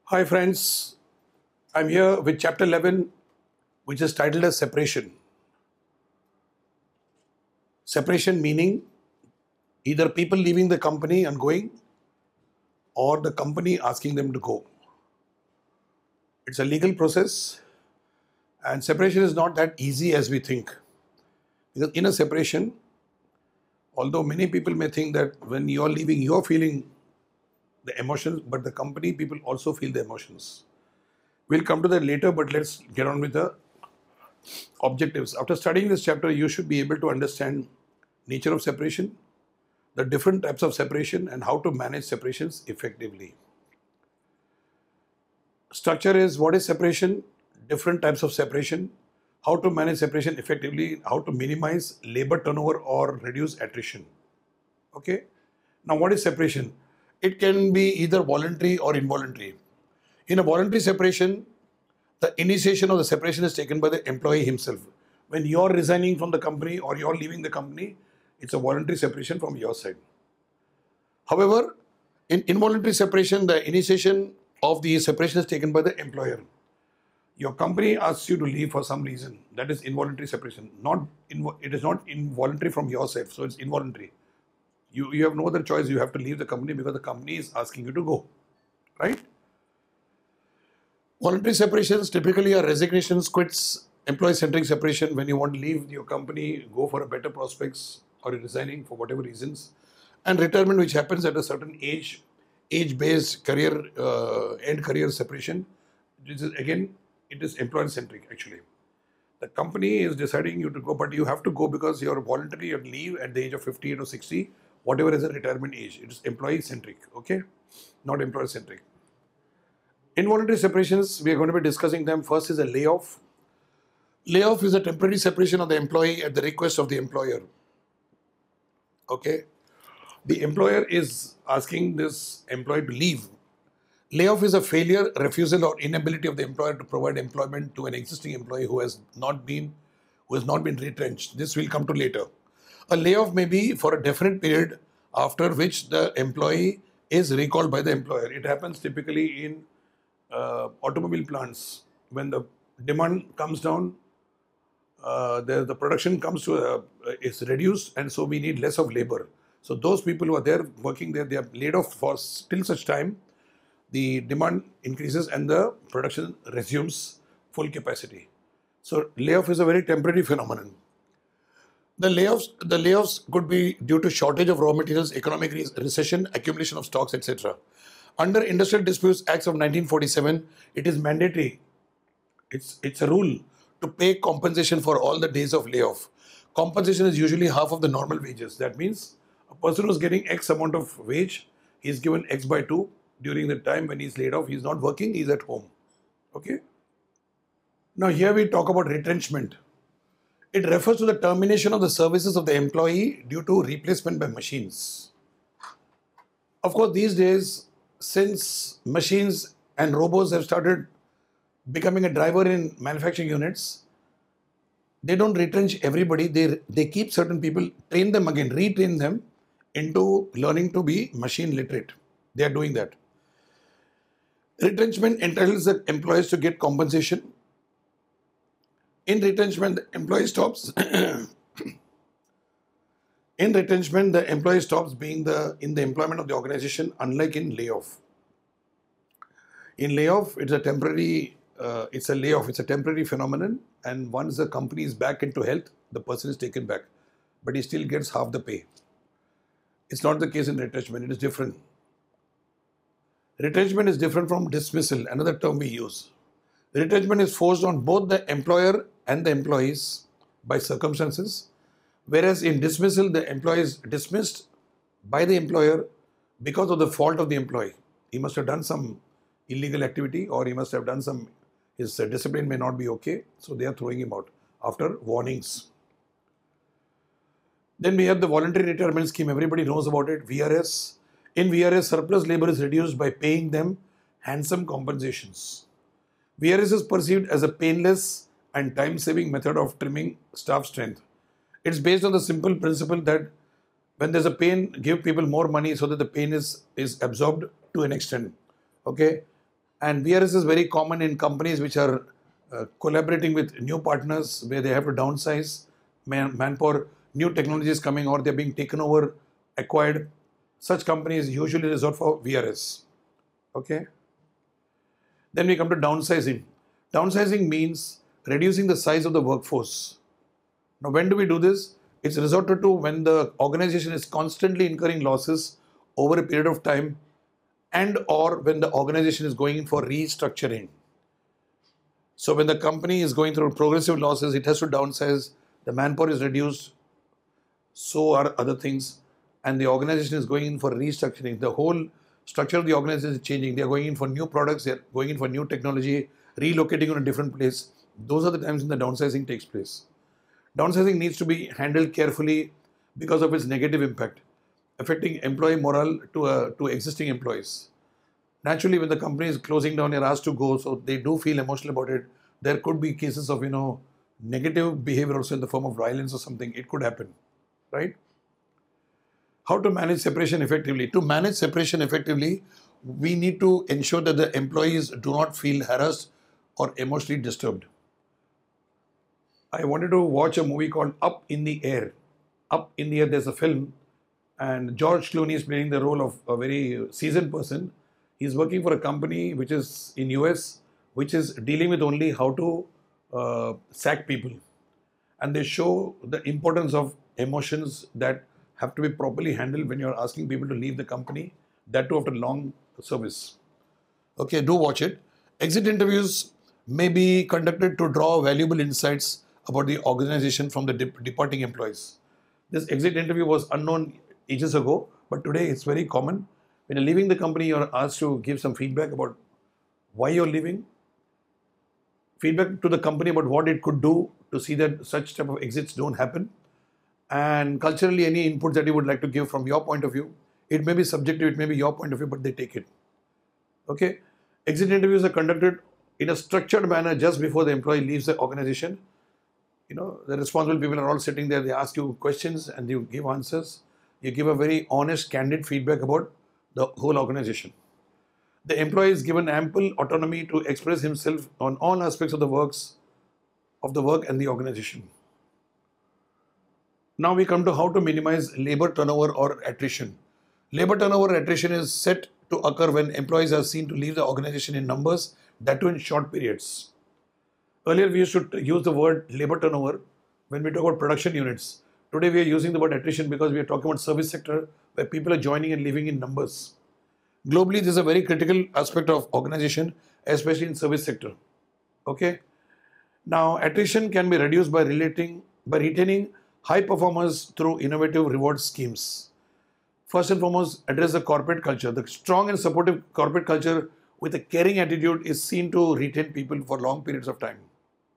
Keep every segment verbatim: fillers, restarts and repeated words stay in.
Hi friends, I'm here with chapter eleven, which is titled as Separation. Separation meaning either people leaving the company and going or the company asking them to go. It's a legal process and separation is not that easy as we think. Because in a separation, although many people may think that when you're leaving, you're feeling the emotions, but the company people also feel the emotions. We'll come to that later, but let's get on with the objectives. After studying this chapter, you should be able to understand nature of separation, the different types of separation, and how to manage separations effectively. Structure is what is separation, different types of separation, how to manage separation effectively, how to minimize labor turnover or reduce attrition. Okay. Now, what is separation? It can be either voluntary or involuntary. In a voluntary separation, the initiation of the separation is taken by the employee himself. When you're resigning from the company or you're leaving the company, it's a voluntary separation from your side. However, in involuntary separation, the initiation of the separation is taken by the employer. Your company asks you to leave for some reason. That is involuntary separation. Not invo- it is not involuntary from yourself, so it's involuntary. You, you have no other choice. You have to leave the company because the company is asking you to go, right? Voluntary separations typically are resignations, quits, employee-centric separation when you want to leave your company, go for a better prospects, or you're resigning for whatever reasons. And retirement, which happens at a certain age, age-based career, uh, end career separation. This is again, it is employer-centric actually. The company is deciding you to go, but you have to go because you're voluntary and leave at the age of fifty-eight or sixty, whatever is the retirement age. It is employee-centric, okay? Not employer-centric. Involuntary separations, we are going to be discussing them. First is a layoff. Layoff is a temporary separation of the employee at the request of the employer. Okay. The employer is asking this employee to leave. Layoff is a failure, refusal, or inability of the employer to provide employment to an existing employee who has not been who has not been retrenched. This will come to later. A layoff may be for a definite period after which the employee is recalled by the employer. It happens typically in uh, automobile plants when the demand comes down. Uh, the, the production comes to a, is reduced, and so we need less of labor. So those people who are there working there, they are laid off for till such time the demand increases and the production resumes full capacity. So layoff is a very temporary phenomenon. The layoffs, the layoffs could be due to shortage of raw materials, economic re recession, accumulation of stocks, et cetera. Under Industrial Disputes Acts of nineteen forty-seven, it is mandatory. It's it's a rule to pay compensation for all the days of layoff. Compensation is usually half of the normal wages. That means a person who's getting X amount of wage, he's given X by two during the time when he's laid off. He's not working, he's at home. Okay. Now here we talk about retrenchment. It refers to the termination of the services of the employee due to replacement by machines. Of course, these days, since machines and robots have started becoming a driver in manufacturing units, they don't retrench everybody. They, they keep certain people, train them again, retrain them into learning to be machine literate. They are doing that. Retrenchment entitles the employees to get compensation. In retrenchment, the employee stops. In retrenchment, the employee stops being the in the employment of the organization, unlike in layoff. In layoff, it's a temporary, uh, it's a layoff, it's a temporary phenomenon, and once the company is back into health, the person is taken back, but he still gets half the pay. It's not the case in retrenchment, it is different. Retrenchment is different from dismissal, another term we use. Retrenchment is forced on both the employer and the employees by circumstances, whereas in dismissal, the employee is dismissed by the employer because of the fault of the employee. He must have done some illegal activity, or he must have done some, his discipline may not be okay, so they are throwing him out after warnings. Then we have the voluntary retirement scheme. Everybody knows about it, V R S. In V R S, surplus labor is reduced by paying them handsome compensations. V R S is perceived as a painless and time-saving method of trimming staff strength. It's based on the simple principle that when there's a pain, give people more money so that the pain is, is absorbed to an extent. Okay? And V R S is very common in companies which are uh, collaborating with new partners where they have to downsize man, manpower, new technologies coming or they're being taken over, acquired. Such companies usually resort for V R S. Okay. Then we come to downsizing. Downsizing means reducing the size of the workforce. Now, when do we do this? It's resorted to when the organization is constantly incurring losses over a period of time and or when the organization is going in for restructuring. So when the company is going through progressive losses, it has to downsize, the manpower is reduced, so are other things, and the organization is going in for restructuring. The whole structure of the organization is changing. They are going in for new products, they are going in for new technology, relocating on a different place. Those are the times when the downsizing takes place. Downsizing needs to be handled carefully because of its negative impact, affecting employee morale to, uh, to existing employees. Naturally, when the company is closing down, you're asked to go, so they do feel emotional about it. There could be cases of, you know, negative behavior also in the form of violence or something. It could happen, right? How to manage separation effectively? To manage separation effectively, we need to ensure that the employees do not feel harassed or emotionally disturbed. I wanted to watch a movie called Up in the Air. Up in the Air, there's a film, and George Clooney is playing the role of a very seasoned person. He's working for a company which is in U S, which is dealing with only how to uh, sack people. And they show the importance of emotions that have to be properly handled when you're asking people to leave the company, that too after long service. Okay, do watch it. Exit interviews may be conducted to draw valuable insights about the organization from the de departing employees. This exit interview was unknown ages ago, but today it's very common. When you're leaving the company, you're asked to give some feedback about why you're leaving, feedback to the company about what it could do to see that such type of exits don't happen, and culturally any input that you would like to give from your point of view. It may be subjective, it may be your point of view, but they take it. Okay. Exit interviews are conducted in a structured manner just before the employee leaves the organization. You know, the responsible people are all sitting there, they ask you questions and you give answers. You give a very honest, candid feedback about the whole organization. The employee is given ample autonomy to express himself on all aspects of the works of the work and the organization. Now we come to how to minimize labor turnover or attrition. Labor turnover or attrition is set to occur when employees are seen to leave the organization in numbers, that too in short periods. Earlier we used to use the word labor turnover when we talk about production units. Today we are using the word attrition because we are talking about service sector where people are joining and leaving in numbers. Globally, this is a very critical aspect of organization, especially in service sector. Okay. Now, attrition can be reduced by relating by retaining high performers through innovative reward schemes. First and foremost, address the corporate culture. The strong and supportive corporate culture with a caring attitude is seen to retain people for long periods of time.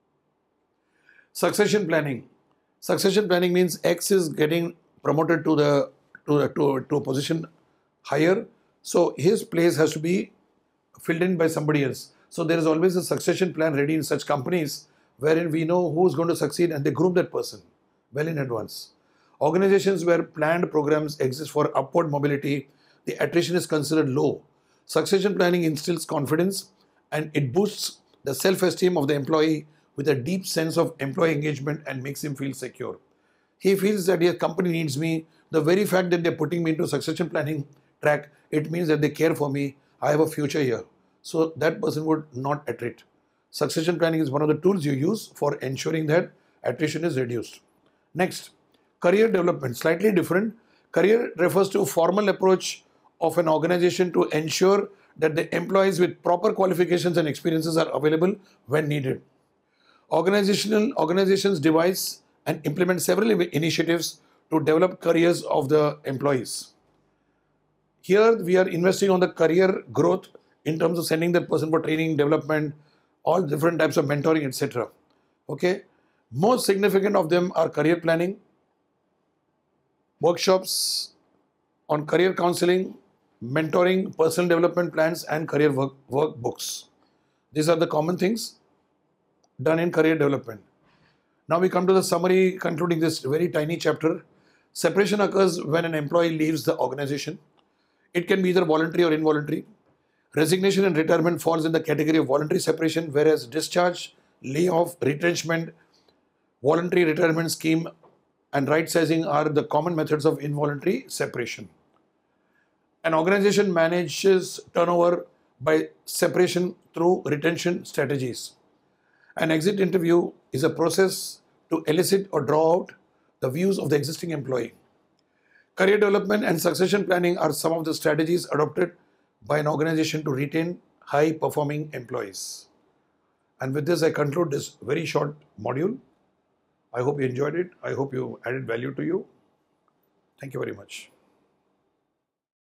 Succession planning. Succession planning means X is getting promoted to the to, the, to, to a position higher. So his place has to be filled in by somebody else. So there is always a succession plan ready in such companies wherein we know who is going to succeed and they groom that person well in advance. Organizations where planned programs exist for upward mobility, the attrition is considered low. Succession planning instills confidence and it boosts the self-esteem of the employee with a deep sense of employee engagement and makes him feel secure. He feels that your company needs me. The very fact that they're putting me into succession planning track, it means that they care for me. I have a future here. So that person would not attrit. Succession planning is one of the tools you use for ensuring that attrition is reduced. Next, career development, slightly different. Career refers to a formal approach of an organization to ensure that the employees with proper qualifications and experiences are available when needed. Organizational organizations devise and implement several initiatives to develop careers of the employees. Here we are investing on the career growth in terms of sending that person for training, development, all different types of mentoring, et cetera. Okay. Most significant of them are career planning, workshops on career counseling, mentoring, personal development plans, and career work, workbooks. These are the common things done in career development. Now we come to the summary concluding this very tiny chapter. Separation occurs when an employee leaves the organization. It can be either voluntary or involuntary. Resignation and retirement falls in the category of voluntary separation, whereas discharge, layoff, retrenchment, voluntary retirement scheme and right sizing are the common methods of involuntary separation. An organization manages turnover by separation through retention strategies. An exit interview is a process to elicit or draw out the views of the existing employee. Career development and succession planning are some of the strategies adopted by an organization to retain high-performing employees. And with this, I conclude this very short module. I hope you enjoyed it. I hope you added value to you. Thank you very much.